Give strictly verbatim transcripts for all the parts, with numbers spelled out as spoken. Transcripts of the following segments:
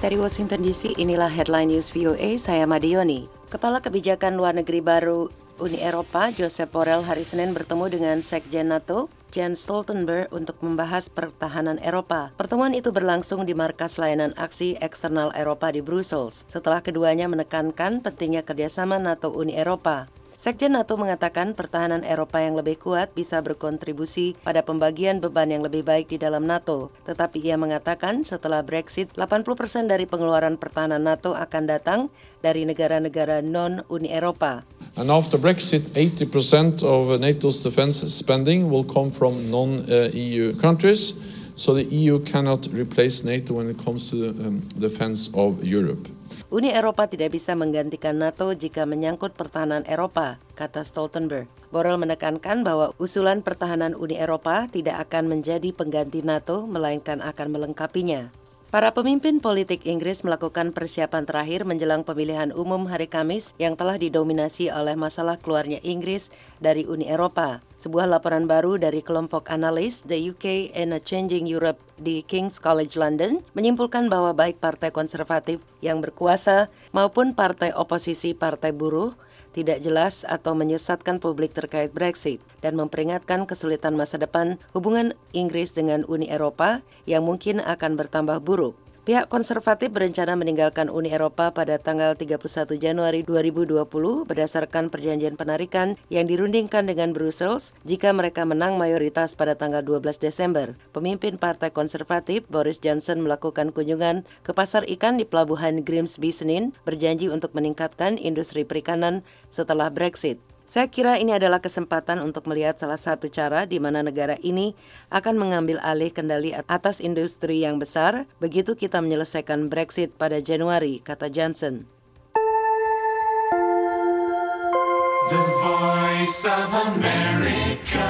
Dari Washington D C, inilah Headline News V O A, saya Madioni. Kepala Kebijakan Luar Negeri baru Uni Eropa, Josep Borrell, hari Senin bertemu dengan Sekjen NATO, Jens Stoltenberg, untuk membahas pertahanan Eropa. Pertemuan itu berlangsung di Markas Layanan Aksi Eksternal Eropa di Brussels, setelah keduanya menekankan pentingnya kerjasama NATO-Uni Eropa. Sekjen NATO mengatakan pertahanan Eropa yang lebih kuat bisa berkontribusi pada pembagian beban yang lebih baik di dalam NATO. Tetapi ia mengatakan setelah Brexit, delapan puluh persen dari pengeluaran pertahanan NATO akan datang dari negara-negara non-Uni Eropa. And after Brexit, eighty percent of NATO's defense spending will come from non-E U countries, so the E U cannot replace NATO when it comes to the um, defense of Europe. Uni Eropa tidak bisa menggantikan NATO jika menyangkut pertahanan Eropa, kata Stoltenberg. Borrell menekankan bahwa usulan pertahanan Uni Eropa tidak akan menjadi pengganti NATO, melainkan akan melengkapinya. Para pemimpin politik Inggris melakukan persiapan terakhir menjelang pemilihan umum hari Kamis yang telah didominasi oleh masalah keluarnya Inggris dari Uni Eropa. Sebuah laporan baru dari kelompok analis The U K and a Changing Europe di King's College London menyimpulkan bahwa baik partai konservatif yang berkuasa maupun partai oposisi Partai Buruh tidak jelas atau menyesatkan publik terkait Brexit dan memperingatkan kesulitan masa depan hubungan Inggris dengan Uni Eropa yang mungkin akan bertambah buruk. Pihak konservatif berencana meninggalkan Uni Eropa pada tanggal tiga puluh satu Januari dua ribu dua puluh berdasarkan perjanjian penarikan yang dirundingkan dengan Brussels jika mereka menang mayoritas pada tanggal dua belas Desember. Pemimpin Partai Konservatif Boris Johnson melakukan kunjungan ke pasar ikan di Pelabuhan Grimsby Senin, berjanji untuk meningkatkan industri perikanan setelah Brexit. Saya kira ini adalah kesempatan untuk melihat salah satu cara di mana negara ini akan mengambil alih kendali atas industri yang besar begitu kita menyelesaikan Brexit pada Januari, kata Johnson. The Voice of America.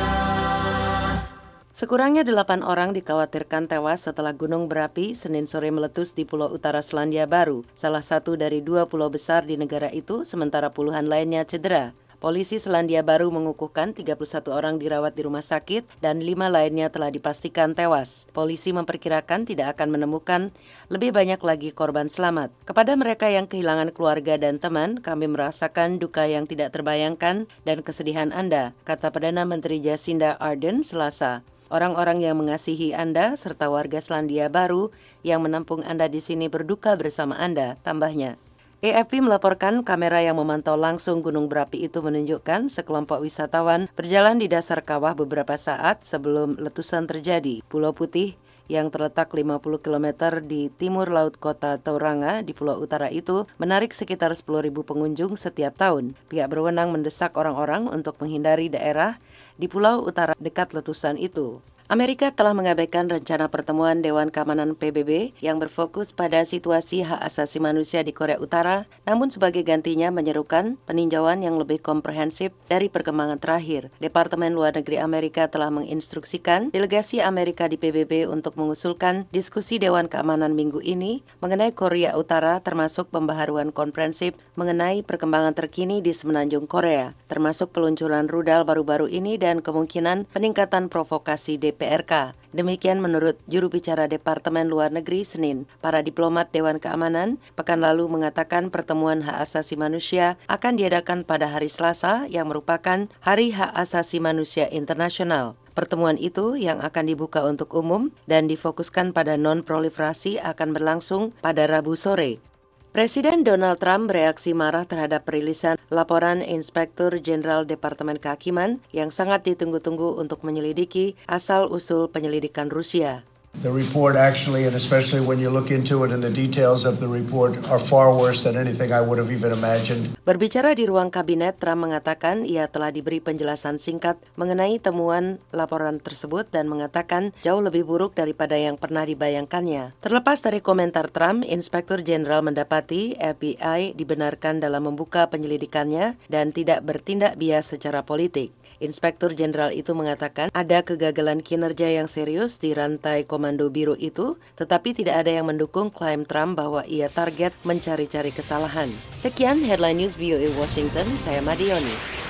Sekurangnya delapan orang dikhawatirkan tewas setelah gunung berapi Senin sore meletus di Pulau Utara Selandia Baru, salah satu dari dua pulau besar di negara itu, sementara puluhan lainnya cedera. Polisi Selandia Baru mengukuhkan tiga puluh satu orang dirawat di rumah sakit dan lima lainnya telah dipastikan tewas. Polisi memperkirakan tidak akan menemukan lebih banyak lagi korban selamat. Kepada mereka yang kehilangan keluarga dan teman, kami merasakan duka yang tidak terbayangkan dan kesedihan Anda, kata Perdana Menteri Jacinda Ardern Selasa. Orang-orang yang mengasihi Anda serta warga Selandia Baru yang menampung Anda di sini berduka bersama Anda, tambahnya. A F P melaporkan kamera yang memantau langsung gunung berapi itu menunjukkan sekelompok wisatawan berjalan di dasar kawah beberapa saat sebelum letusan terjadi. Pulau Putih yang terletak lima puluh kilometer di timur laut kota Tauranga di Pulau Utara itu menarik sekitar sepuluh ribu pengunjung setiap tahun. Pihak berwenang mendesak orang-orang untuk menghindari daerah di Pulau Utara dekat letusan itu. Amerika telah mengabaikan rencana pertemuan Dewan Keamanan P B B yang berfokus pada situasi hak asasi manusia di Korea Utara, namun sebagai gantinya menyerukan peninjauan yang lebih komprehensif dari perkembangan terakhir. Departemen Luar Negeri Amerika telah menginstruksikan delegasi Amerika di P B B untuk mengusulkan diskusi Dewan Keamanan minggu ini mengenai Korea Utara, termasuk pembaharuan komprehensif mengenai perkembangan terkini di semenanjung Korea, termasuk peluncuran rudal baru-baru ini dan kemungkinan peningkatan provokasi D P R K. Demikian menurut juru bicara Departemen Luar Negeri Senin. Para diplomat Dewan Keamanan pekan lalu mengatakan pertemuan hak asasi manusia akan diadakan pada hari Selasa yang merupakan Hari Hak Asasi Manusia Internasional. Pertemuan itu yang akan dibuka untuk umum dan difokuskan pada non-proliferasi akan berlangsung pada Rabu sore. Presiden Donald Trump bereaksi marah terhadap perilisan laporan Inspektur Jenderal Departemen Kehakiman yang sangat ditunggu-tunggu untuk menyelidiki asal-usul penyelidikan Rusia. The report actually, and especially when you look into it and the details of the report, are far worse than anything I would have even imagined. Berbicara di ruang kabinet, Trump mengatakan ia telah diberi penjelasan singkat mengenai temuan laporan tersebut dan mengatakan jauh lebih buruk daripada yang pernah dibayangkannya. Terlepas dari komentar Trump, Inspektur Jenderal mendapati F B I dibenarkan dalam membuka penyelidikannya dan tidak bertindak bias secara politik. Inspektur Jenderal itu mengatakan ada kegagalan kinerja yang serius di rantai komando biru itu, tetapi tidak ada yang mendukung klaim Trump bahwa ia target mencari-cari kesalahan. Sekian Headline News V O A Washington, saya Madioni.